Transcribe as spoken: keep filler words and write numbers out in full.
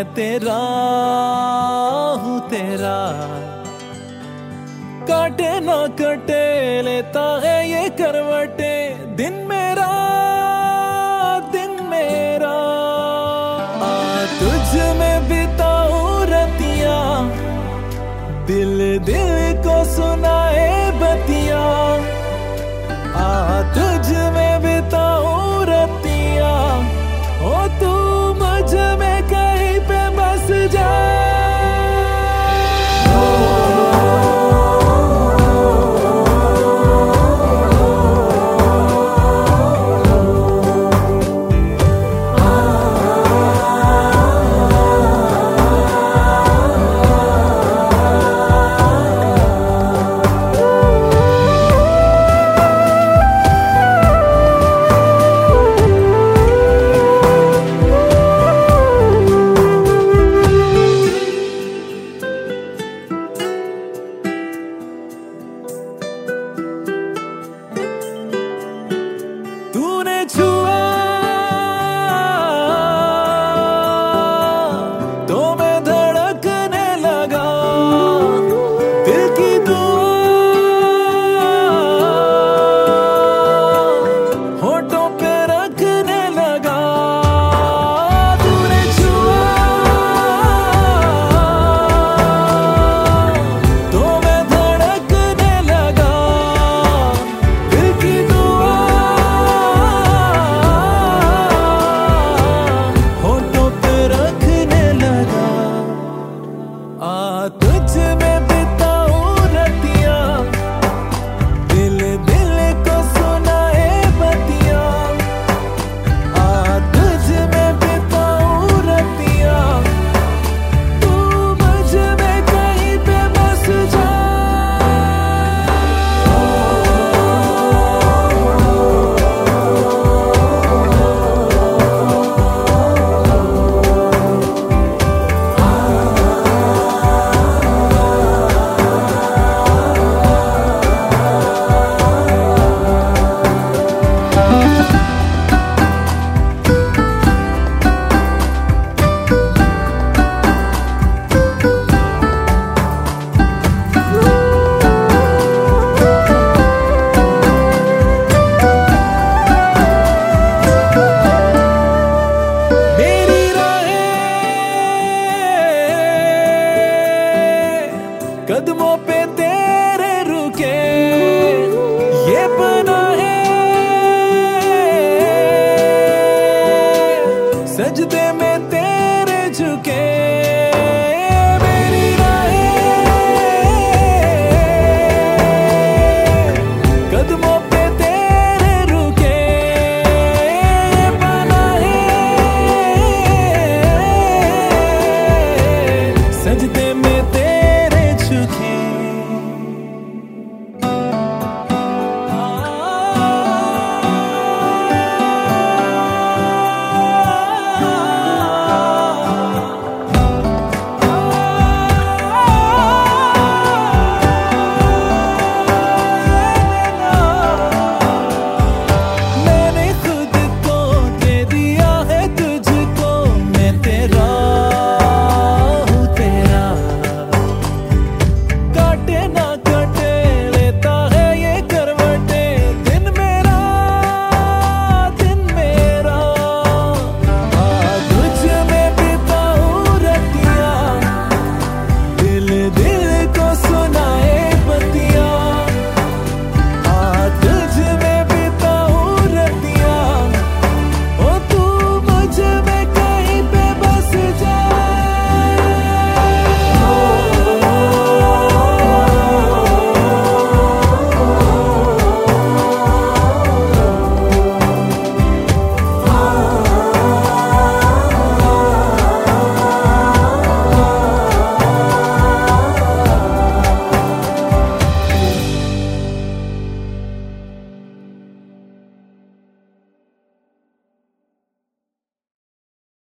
तेरा हूँ तेरा, काटे ना कटे लेता है ये करवटे, दिन मेरा दिन मेरा। आ तुझ में बिताऊं रतिया, दिल दिल को सुनाए बतिया। आ तुझ में बिताऊं रतिया, ओ तू मुझ में कहीं पे बस जा। तूने छुआ तो मैं धड़कने लगा, दिल की दुआ होठों पे रखने लगा। तूने छुआ तो मैं धड़कने लगा, दिल की दुआ आ तुझ में बिताऊं रतिया, दिल दिल को सुनाए बतिया। आ तुझ में बिताऊं रतिया, तू मुझ में कहीं पे बस जा। कदमों पे तेरे रुके ये बना है, सजदे में तेरे झुके।